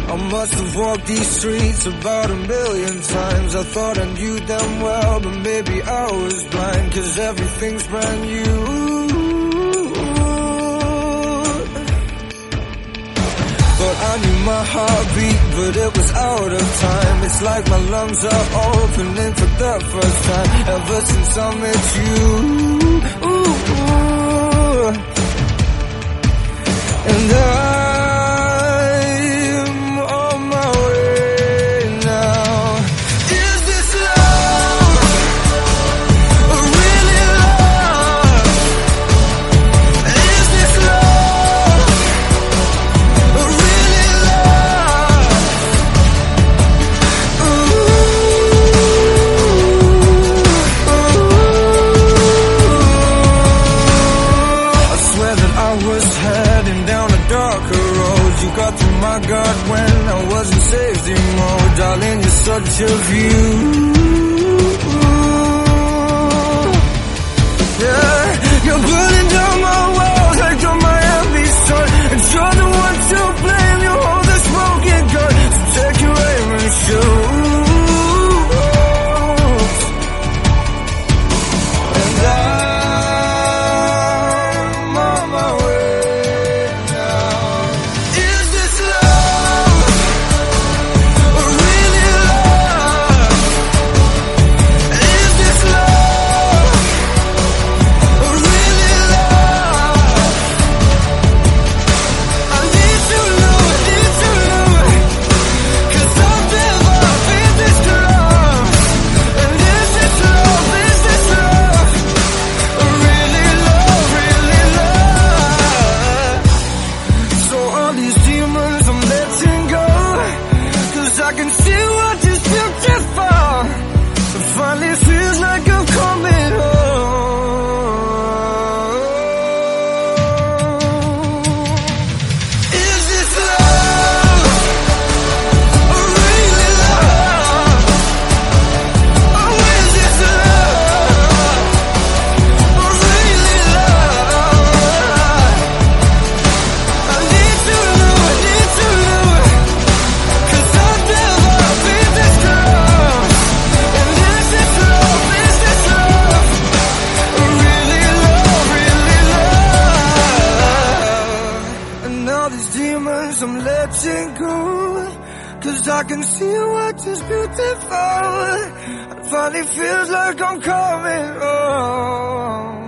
I must have walked these streets about 1,000,000 times. I thought I knew them well, but maybe I was blind, 'cause everything's brand new. But I knew my heartbeat, but it was out of time. It's like my lungs are opening for the first time ever since I met you. And I'm on my way now. Is this love? Or really love? Is this love? Or really love? I swear that I was heading down a darker road. You got through my guard when I was in safety mode. Darling, you're such a view. Yeah, you're burning down my walls like you're my every son, and you're the one to blame. You hold this broken gun, so take your aim and shoot. And I'm on my way now. Is this love? Or really love? Is this love? Or really love? I need to know, 'cause I've never been this close. And is this love? Is this love? Or really love? Really love? So all these demons I'm letting go, 'cause I can see what is beautiful. It finally feels like I'm coming home. Is this love? Or really love? Or is this love? Or really love? I need to know, 'cause I've never been this close. And is this love? Is this love? Or really love? Really love? And all these demons I'm letting go, 'cause I can see what is beautiful. It finally feels like I'm coming home.